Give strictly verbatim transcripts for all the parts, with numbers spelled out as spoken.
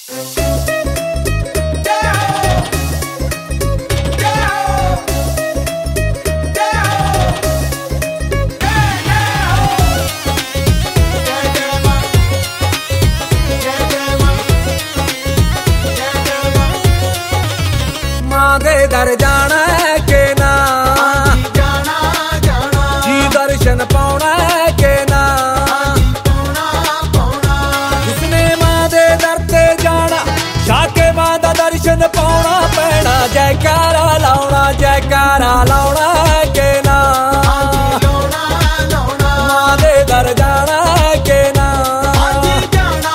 मां दे दर जाना है के ना, जाना जाना जी दर्शन पाउना है के ना, पौना पौना जिसने मां दे दर ते जाना जाके मां दा दर्शन पाउना पैना। जयकारा लाउना जयकारा लाउना है के ना, लौना लौना मां दे दर जाना है के ना। जाना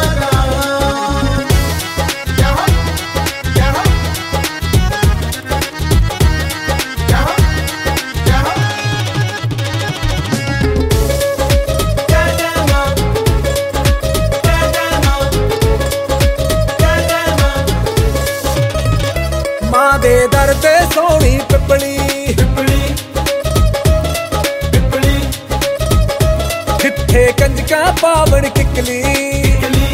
मां दे दर ते सोहनी पिपली पिपली पिपली जिथे कंजका पावण किकली। किकली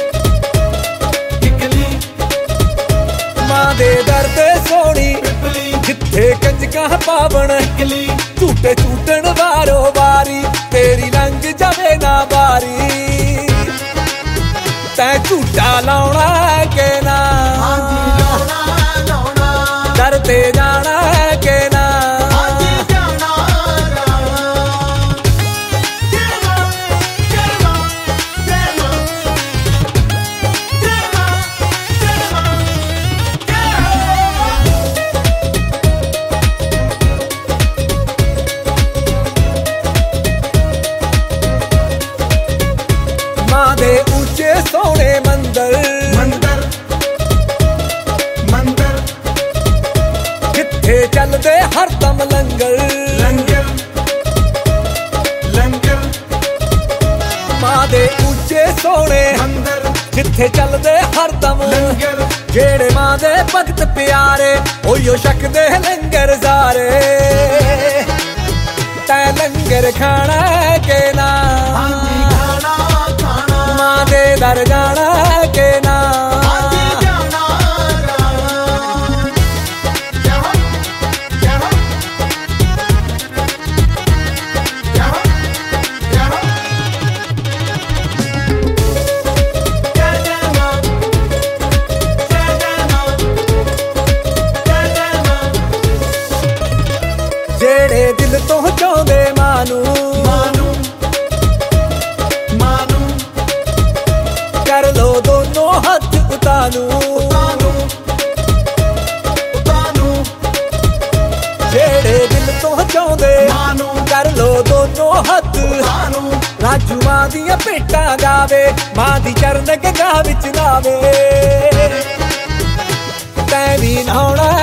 किकली मां दे दर ते सोहनी पिपली जिथे कंजका पावण किकली झूटे झूटण वारो वारी तेरी लंघ जावे ना बारी। तै झूटा लाउना है के ना, लौना लौना दर ते जाना है के ना। जाना जेवा जेवा जेवा मां दे ऊंचे सोहने मंदर मंदर मंदर जिथे चलदे हरदम लंगर। लंगर लंगर मां दे ऊंचे सोहने मंदर जिथे चलदे हरदम लंगर जेड़े मां दे भगत प्यारे ओयो छकदे लंगर सारे। तै लंगर खाना है के ना, खाना खाना मां दे दर जाना है के ना। जाना जहाँ जहाँ जहाँ जहाँ जय जय माँ जय जय माँ जय जय माँ जेड़े दिल तो चाहुंदे मानू मानू मानू कर लो दोनों हथ उतानू। तानू तानू जेड़े दिल तो चाहुंदे मानू कर लो दोनों हथ। तानू राजू मां दियां भेटां गावे मां दी चरण गंगा विच नावे। तैं भी नहाउणा